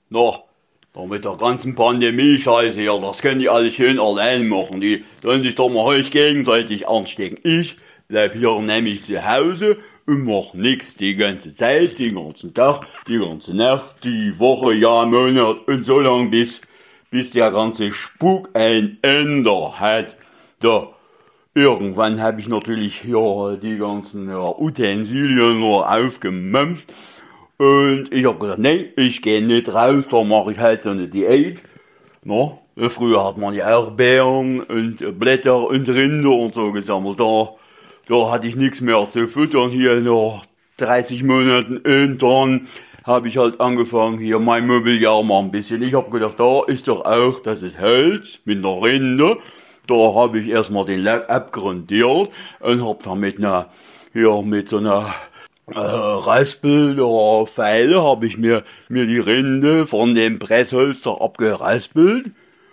Na, da mit der ganzen Pandemie-Scheiße hier, das können die alle schön allein machen. Die sollen sich doch mal ruhig gegenseitig anstecken. Ich bleib hier nämlich zu Hause und mach nix die ganze Zeit, den ganzen Tag, die ganze Nacht, die Woche, Jahr, Monat und so lang bis der ganze Spuk ein Ende hat. Da, irgendwann habe ich natürlich hier die ganzen Utensilien nur aufgemampft. Und ich hab gesagt, nee, ich gehe nicht raus, da mache ich halt so eine Diät. No, früher hat man ja auch Beeren und Blätter und Rinde und so gesammelt. Da hatte ich nichts mehr zu füttern hier nach 30 Monaten. Und dann habe ich halt angefangen, hier mein Mobiliar mal ein bisschen. Ich hab gedacht, da ist doch auch, das ist Holz mit einer Rinde. Da habe ich erstmal den Lack abgrundiert und hab dann mit so einer Raspel oder Pfeile habe ich mir die Rinde von dem Pressholz da abgeraspelt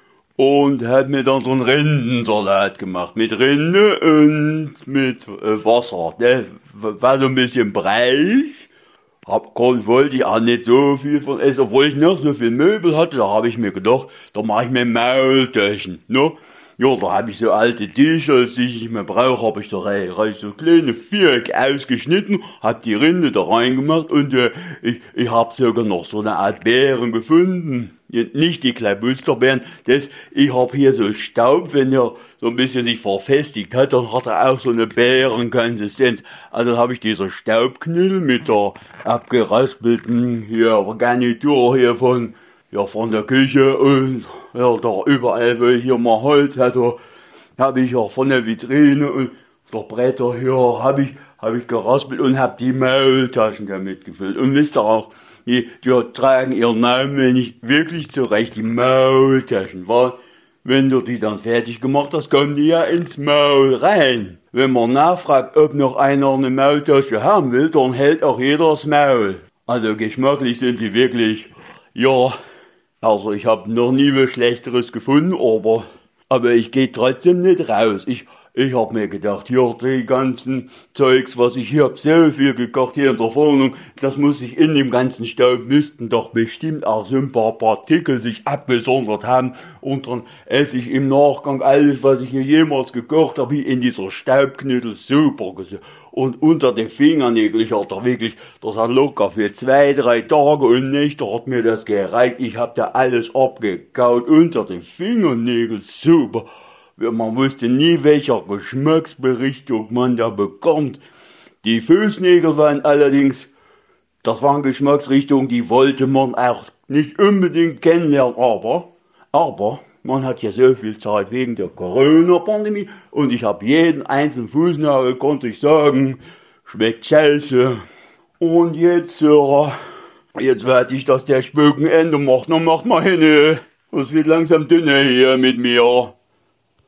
und hab mir dann so einen Rindensalat gemacht mit Rinde und mit Wasser. Der war so ein bisschen breich. Wollte ich auch nicht so viel von essen, obwohl ich noch so viel Möbel hatte. Da habe ich mir gedacht, da mache ich mir Maultaschen, ne? Ja, da habe ich so alte T-Shirts, die ich nicht mehr brauche, habe ich da so kleine Viereck ausgeschnitten, hab die Rinde da reingemacht und ich habe sogar noch so eine Art Beeren gefunden. Nicht die Kleinbusterbeeren, ich habe hier so Staub, wenn der so ein bisschen sich verfestigt hat, dann hat er auch so eine Beerenkonsistenz. Also habe ich diese Staubknüll mit der abgeraspelten Garnitur hier von der Küche und ja, da überall, wo ich hier mal Holz hatte, habe ich auch von der Vitrine und der Bretter hier, habe ich geraspelt und habe die Maultaschen damit gefüllt. Und wisst ihr auch, die tragen ihren Namen nicht wirklich zurecht, die Maultaschen, weil wenn du die dann fertig gemacht hast, kommen die ja ins Maul rein. Wenn man nachfragt, ob noch einer eine Maultasche haben will, dann hält auch jeder das Maul. Also geschmacklich sind die wirklich, ja, also ich habe noch nie was Schlechteres gefunden, aber ich gehe trotzdem nicht raus. Ich hab mir gedacht, hier die ganzen Zeugs, was ich hier hab, so viel gekocht hier in der Wohnung, das muss sich in dem ganzen Staub, müssten doch bestimmt auch so ein paar Partikel sich abgesondert haben und dann esse ich im Nachgang alles, was ich hier jemals gekocht habe, wie in dieser Staubknüttel, super gesund. Und unter den Fingernägeln, ich hatte wirklich, das hat locker für 2-3 Tage und Nächte hat mir das gereicht. Ich hab da alles abgekaut unter den Fingernägeln, super. Man wusste nie, welcher Geschmacksberichtung man da bekommt. Die Fußnägel waren allerdings, das waren Geschmacksrichtungen, die wollte man auch nicht unbedingt kennenlernen, aber man hat ja so viel Zeit wegen der Corona-Pandemie und ich habe jeden einzelnen Fußnagel, konnte ich sagen, schmeckt scheiße. Und jetzt warte ich, dass der Spöken Ende macht, dann macht mal hin. Es wird langsam dünner hier mit mir.